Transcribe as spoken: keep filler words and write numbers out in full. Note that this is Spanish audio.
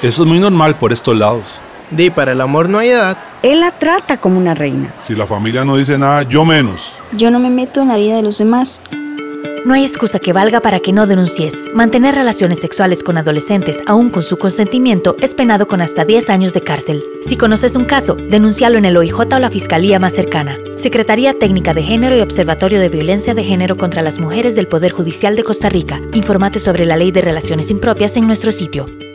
Eso es muy normal por estos lados. Di, para el amor no hay edad. Él la trata como una reina. Si la familia no dice nada, yo menos. Yo no me meto en la vida de los demás. No hay excusa que valga para que no denuncies. Mantener relaciones sexuales con adolescentes, aún con su consentimiento, es penado con hasta diez años de cárcel. Si conoces un caso, denúncialo en el O I J o la fiscalía más cercana. Secretaría Técnica de Género y Observatorio de Violencia de Género contra las Mujeres del Poder Judicial de Costa Rica. Infórmate sobre la Ley de Relaciones Impropias en nuestro sitio.